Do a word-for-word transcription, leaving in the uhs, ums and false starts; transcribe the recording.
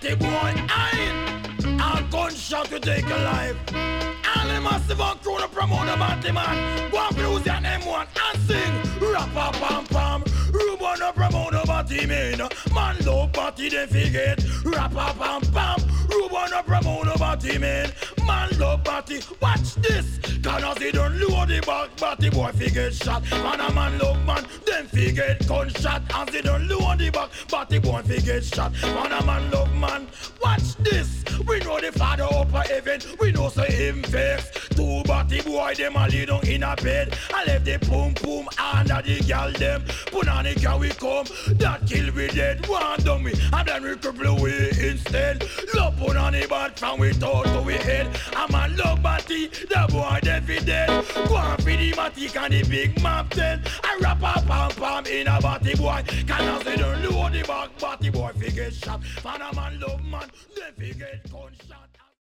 Batty boy, I and gunshot to take a life. And the massive and crew to promote the Batty man. Go and lose your M one and sing. Rappa pam pam. Ruben to promote the Batty man. Man love Batty they forget. Rappa pam pam. Ruben to promote the Batty man. Man love Batty. Watch this. Cause they don't load the back. Batty boy forget shot. Man a man love man. Them forget gunshot. And they don't load the back. Batty boy forget shot. Man a man love man. Watch this. We know the father up a heaven. We know say him vex. Two Batty boy them a lay down in a bed. I left the boom boom under the girl them. Put on the car we come. That kill we dead. One done me. And then we cripple we instead. Love put on the bad from we thought to we head. A man love Batty. The boy dead fi dead. Go on for the matic and the big map then. I rap a pam pam in a Batty boy. Cause they don't load the back. Batty boy fi get shot. Man a man love man. They fi get gunshot.